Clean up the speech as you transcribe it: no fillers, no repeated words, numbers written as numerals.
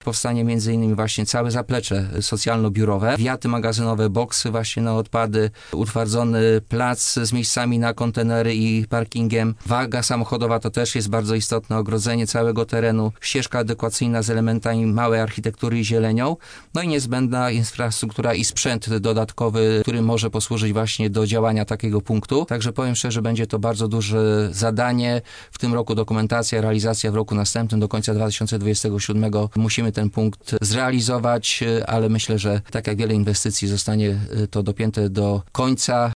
powstanie m.in. właśnie całe zaplecze socjalno-biurowe, wiaty magazynowe, boksy właśnie na odpady, utwardzony plac z miejscami na kontenery i parkingiem. Waga samochodowa to też jest bardzo istotne, ogrodzenie całego terenu, ścieżka adekwacyjna z elementami małej architektury i zielenią, no i niezbędna infrastruktura i sprzęt dodatkowy, który może posłużyć właśnie do działania takiego punktu. Także powiem szczerze, będzie to bardzo duże zadanie. W tym roku dokumentacja, realizacja w roku następnym, do końca 2027 musimy ten punkt zrealizować, ale myślę, że tak jak wiele inwestycji zostanie to dopięte do końca